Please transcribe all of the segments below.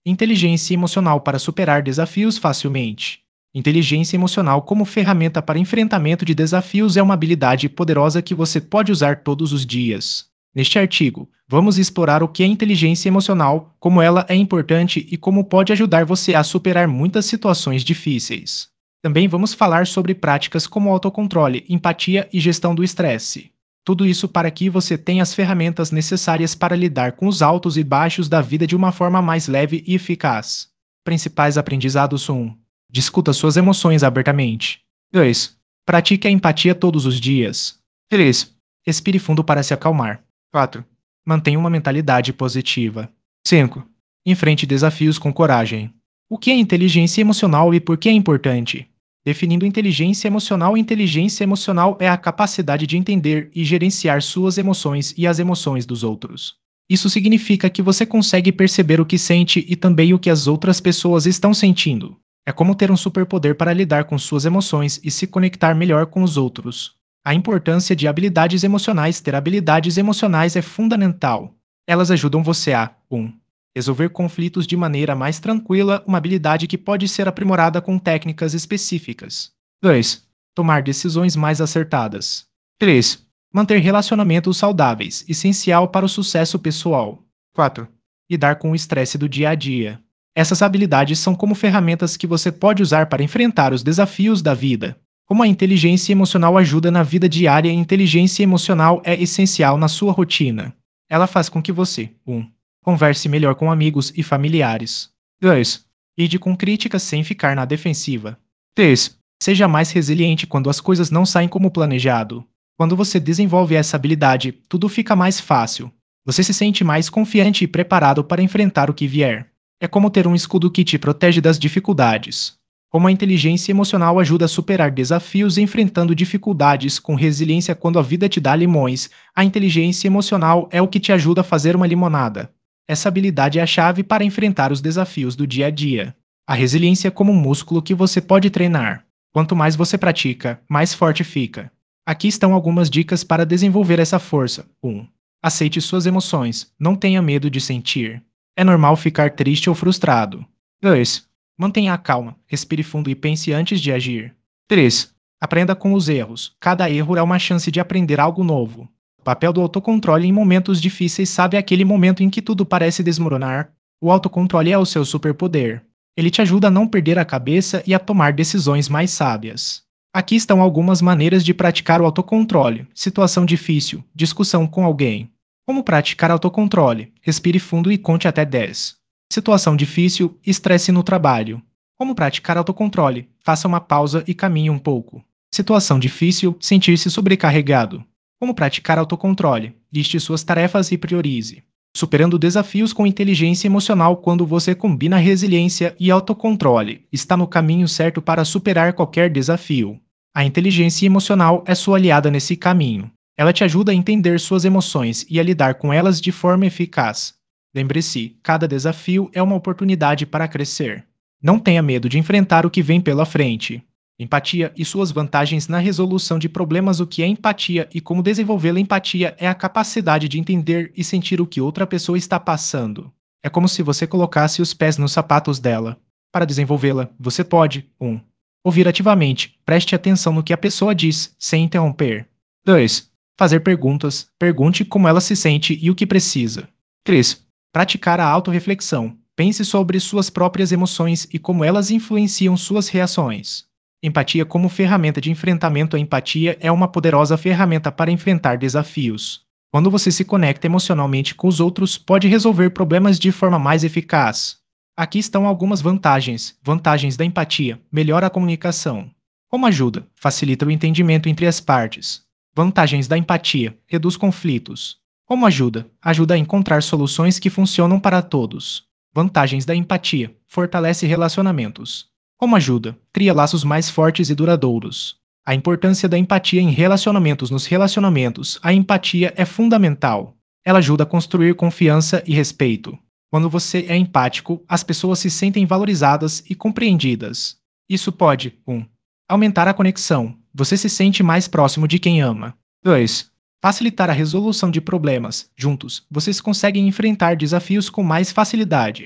Inteligência emocional para superar desafios facilmente. Inteligência emocional como ferramenta para enfrentamento de desafios é uma habilidade poderosa que você pode usar todos os dias. Neste artigo, vamos explorar o que é inteligência emocional, como ela é importante e como pode ajudar você a superar muitas situações difíceis. Também vamos falar sobre práticas como autocontrole, empatia e gestão do estresse. Tudo isso para que você tenha as ferramentas necessárias para lidar com os altos e baixos da vida de uma forma mais leve e eficaz. Principais aprendizados: 1. Discuta suas emoções abertamente. 2. Pratique a empatia todos os dias. 3. Respire fundo para se acalmar. 4. Mantenha uma mentalidade positiva. 5. Enfrente desafios com coragem. O que é inteligência emocional e por que é importante? Definindo inteligência emocional é a capacidade de entender e gerenciar suas emoções e as emoções dos outros. Isso significa que você consegue perceber o que sente e também o que as outras pessoas estão sentindo. É como ter um superpoder para lidar com suas emoções e se conectar melhor com os outros. A importância de habilidades emocionais. Ter habilidades emocionais é fundamental. Elas ajudam você a 1. Resolver conflitos de maneira mais tranquila, uma habilidade que pode ser aprimorada com técnicas específicas. 2. Tomar decisões mais acertadas. 3. Manter relacionamentos saudáveis, essencial para o sucesso pessoal. 4. Lidar com o estresse do dia a dia. Essas habilidades são como ferramentas que você pode usar para enfrentar os desafios da vida. Como a inteligência emocional ajuda na vida diária, a inteligência emocional é essencial na sua rotina. Ela faz com que você 1. Converse melhor com amigos e familiares. 2. Lide com críticas sem ficar na defensiva. 3. Seja mais resiliente quando as coisas não saem como planejado. Quando você desenvolve essa habilidade, tudo fica mais fácil. Você se sente mais confiante e preparado para enfrentar o que vier. É como ter um escudo que te protege das dificuldades. Como a inteligência emocional ajuda a superar desafios enfrentando dificuldades com resiliência quando a vida te dá limões, a inteligência emocional é o que te ajuda a fazer uma limonada. Essa habilidade é a chave para enfrentar os desafios do dia a dia. A resiliência é como um músculo que você pode treinar. Quanto mais você pratica, mais forte fica. Aqui estão algumas dicas para desenvolver essa força. 1. Aceite suas emoções. Não tenha medo de sentir. É normal ficar triste ou frustrado. 2. Mantenha a calma. Respire fundo e pense antes de agir. 3. Aprenda com os erros. Cada erro é uma chance de aprender algo novo. O papel do autocontrole em momentos difíceis. Sabe aquele momento em que tudo parece desmoronar? O autocontrole é o seu superpoder. Ele te ajuda a não perder a cabeça e a tomar decisões mais sábias. Aqui estão algumas maneiras de praticar o autocontrole. Situação difícil. Discussão com alguém. Como praticar autocontrole? Respire fundo e conte até 10. Situação difícil. Estresse no trabalho. Como praticar autocontrole? Faça uma pausa e caminhe um pouco. Situação difícil. Sentir-se sobrecarregado. Como praticar autocontrole? Liste suas tarefas e priorize. Superando desafios com inteligência emocional. Quando você combina resiliência e autocontrole, está no caminho certo para superar qualquer desafio. A inteligência emocional é sua aliada nesse caminho. Ela te ajuda a entender suas emoções e a lidar com elas de forma eficaz. Lembre-se, cada desafio é uma oportunidade para crescer. Não tenha medo de enfrentar o que vem pela frente. Empatia e suas vantagens na resolução de problemas. O que é empatia e como desenvolvê-la? Empatia é a capacidade de entender e sentir o que outra pessoa está passando. É como se você colocasse os pés nos sapatos dela. Para desenvolvê-la, você pode 1. Ouvir ativamente. Preste atenção no que a pessoa diz, sem interromper. 2. Fazer perguntas. Pergunte como ela se sente e o que precisa. 3. Praticar a autorreflexão. Pense sobre suas próprias emoções e como elas influenciam suas reações. Empatia como ferramenta de enfrentamento. A empatia é uma poderosa ferramenta para enfrentar desafios. Quando você se conecta emocionalmente com os outros, pode resolver problemas de forma mais eficaz. Aqui estão algumas vantagens. Vantagens da empatia. Melhora a comunicação. Como ajuda? Facilita o entendimento entre as partes. Vantagens da empatia. Reduz conflitos. Como ajuda? Ajuda a encontrar soluções que funcionam para todos. Vantagens da empatia. Fortalece relacionamentos. Como ajuda? Cria laços mais fortes e duradouros. A importância da empatia em relacionamentos. Nos relacionamentos, a empatia é fundamental. Ela ajuda a construir confiança e respeito. Quando você é empático, as pessoas se sentem valorizadas e compreendidas. Isso pode 1. Aumentar a conexão. Você se sente mais próximo de quem ama. 2. Facilitar a resolução de problemas. Juntos, vocês conseguem enfrentar desafios com mais facilidade.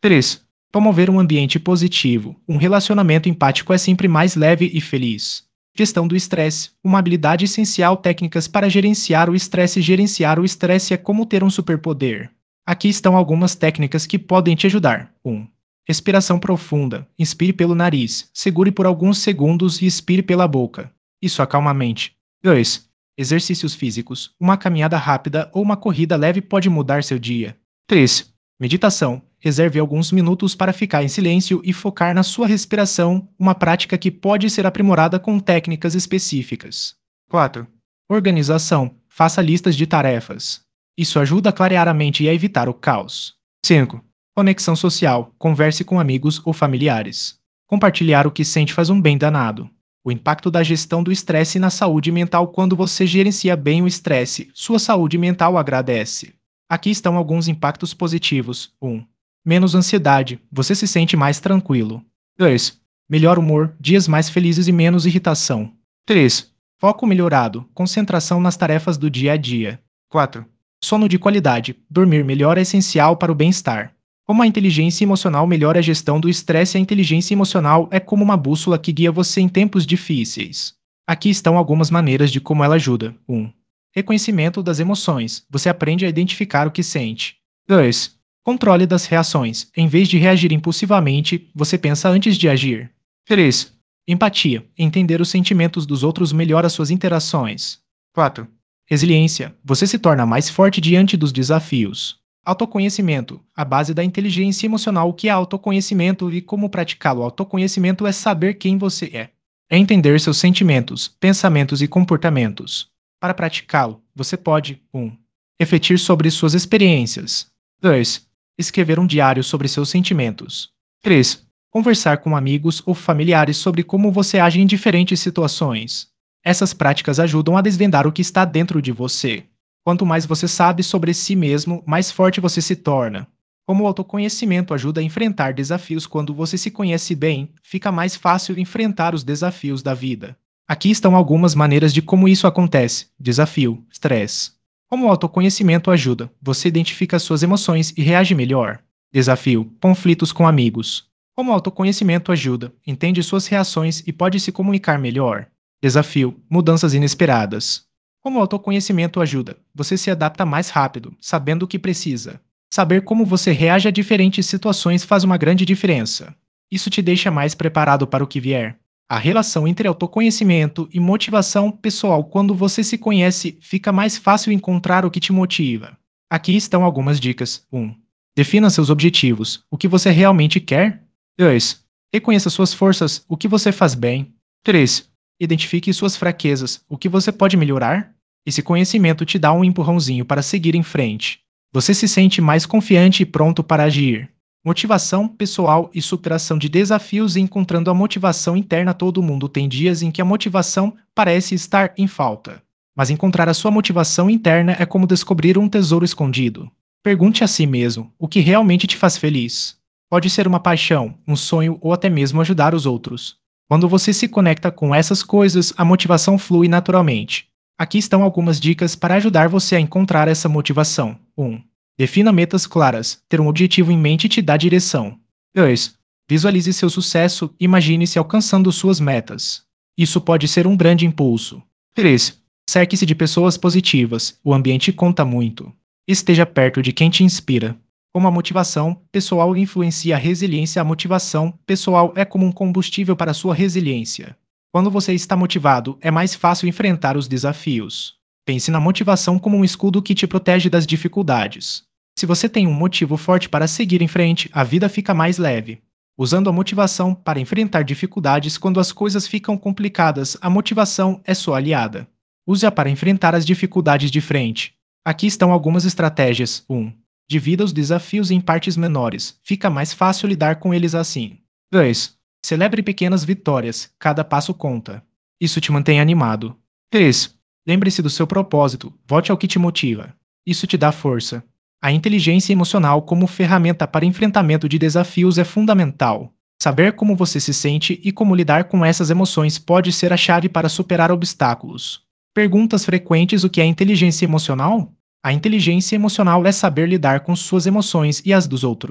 3. Promover um ambiente positivo. Um relacionamento empático é sempre mais leve e feliz. Gestão do estresse. Uma habilidade essencial. Técnicas para gerenciar o estresse. Gerenciar o estresse é como ter um superpoder. Aqui estão algumas técnicas que podem te ajudar. 1. Respiração profunda. Inspire pelo nariz. Segure por alguns segundos e expire pela boca. Isso acalma a mente. 2. Exercícios físicos. Uma caminhada rápida ou uma corrida leve pode mudar seu dia. 3. Meditação. Reserve alguns minutos para ficar em silêncio e focar na sua respiração, uma prática que pode ser aprimorada com técnicas específicas. 4. Organização. Faça listas de tarefas. Isso ajuda a clarear a mente e a evitar o caos. 5. Conexão social. Converse com amigos ou familiares. Compartilhar o que sente faz um bem danado. O impacto da gestão do estresse na saúde mental. Quando você gerencia bem o estresse, sua saúde mental agradece. Aqui estão alguns impactos positivos. 1. Menos ansiedade, você se sente mais tranquilo. 2. Melhor humor, dias mais felizes e menos irritação. 3. Foco melhorado, concentração nas tarefas do dia a dia. 4. Sono de qualidade, dormir melhor é essencial para o bem-estar. Como a inteligência emocional melhora a gestão do estresse, a inteligência emocional é como uma bússola que guia você em tempos difíceis. Aqui estão algumas maneiras de como ela ajuda. 1. Reconhecimento das emoções, você aprende a identificar o que sente. 2. Controle das reações. Em vez de reagir impulsivamente, você pensa antes de agir. 3. Empatia. Entender os sentimentos dos outros melhora suas interações. 4. Resiliência. Você se torna mais forte diante dos desafios. Autoconhecimento. A base da inteligência emocional. O que é autoconhecimento e como praticá-lo? Autoconhecimento é saber quem você é. É entender seus sentimentos, pensamentos e comportamentos. Para praticá-lo, você pode 1. Refletir sobre suas experiências. 2. Escrever um diário sobre seus sentimentos. 3. Conversar com amigos ou familiares sobre como você age em diferentes situações. Essas práticas ajudam a desvendar o que está dentro de você. Quanto mais você sabe sobre si mesmo, mais forte você se torna. Como o autoconhecimento ajuda a enfrentar desafios, quando você se conhece bem, fica mais fácil enfrentar os desafios da vida. Aqui estão algumas maneiras de como isso acontece. Desafio, estresse. Como o autoconhecimento ajuda, você identifica suas emoções e reage melhor. Desafio, conflitos com amigos. Como o autoconhecimento ajuda, entende suas reações e pode se comunicar melhor. Desafio, mudanças inesperadas. Como o autoconhecimento ajuda, você se adapta mais rápido, sabendo o que precisa. Saber como você reage a diferentes situações faz uma grande diferença. Isso te deixa mais preparado para o que vier. A relação entre autoconhecimento e motivação pessoal. Quando você se conhece, fica mais fácil encontrar o que te motiva. Aqui estão algumas dicas. 1. Defina seus objetivos. O que você realmente quer? 2. Reconheça suas forças. O que você faz bem? 3. Identifique suas fraquezas. O que você pode melhorar? Esse conhecimento te dá um empurrãozinho para seguir em frente. Você se sente mais confiante e pronto para agir. Motivação pessoal e superação de desafios. Encontrando a motivação interna. Todo mundo tem dias em que a motivação parece estar em falta. Mas encontrar a sua motivação interna é como descobrir um tesouro escondido. Pergunte a si mesmo o que realmente te faz feliz. Pode ser uma paixão, um sonho ou até mesmo ajudar os outros. Quando você se conecta com essas coisas, a motivação flui naturalmente. Aqui estão algumas dicas para ajudar você a encontrar essa motivação. 1. Defina metas claras. Ter um objetivo em mente te dá direção. 2. Visualize seu sucesso. Imagine-se alcançando suas metas. Isso pode ser um grande impulso. 3. Cerque-se de pessoas positivas. O ambiente conta muito. Esteja perto de quem te inspira. Como a motivação pessoal influencia a resiliência, a motivação pessoal é como um combustível para a sua resiliência. Quando você está motivado, é mais fácil enfrentar os desafios. Pense na motivação como um escudo que te protege das dificuldades. Se você tem um motivo forte para seguir em frente, a vida fica mais leve. Usando a motivação para enfrentar dificuldades. Quando as coisas ficam complicadas, a motivação é sua aliada. Use-a para enfrentar as dificuldades de frente. Aqui estão algumas estratégias. 1. Divida os desafios em partes menores. Fica mais fácil lidar com eles assim. 2. Celebre pequenas vitórias. Cada passo conta. Isso te mantém animado. 3. Lembre-se do seu propósito. Volte ao que te motiva. Isso te dá força. A inteligência emocional como ferramenta para enfrentamento de desafios é fundamental. Saber como você se sente e como lidar com essas emoções pode ser a chave para superar obstáculos. Perguntas frequentes: o que é inteligência emocional? A inteligência emocional é saber lidar com suas emoções e as dos outros.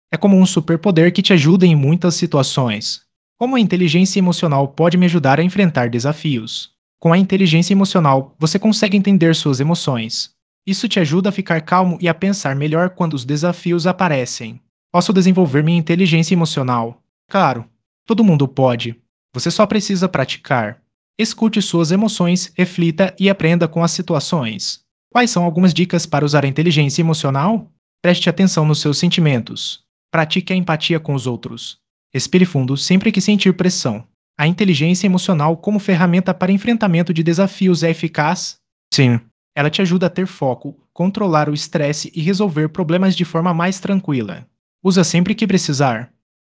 É como um superpoder que te ajuda em muitas situações. Como a inteligência emocional pode me ajudar a enfrentar desafios? Com a inteligência emocional, você consegue entender suas emoções. Isso te ajuda a ficar calmo e a pensar melhor quando os desafios aparecem. Posso desenvolver minha inteligência emocional? Claro, todo mundo pode. Você só precisa praticar. Escute suas emoções, reflita e aprenda com as situações. Quais são algumas dicas para usar a inteligência emocional? Preste atenção nos seus sentimentos. Pratique a empatia com os outros. Respire fundo sempre que sentir pressão. A inteligência emocional como ferramenta para enfrentamento de desafios é eficaz? Sim. Ela te ajuda a ter foco, controlar o estresse e resolver problemas de forma mais tranquila. Usa sempre que precisar.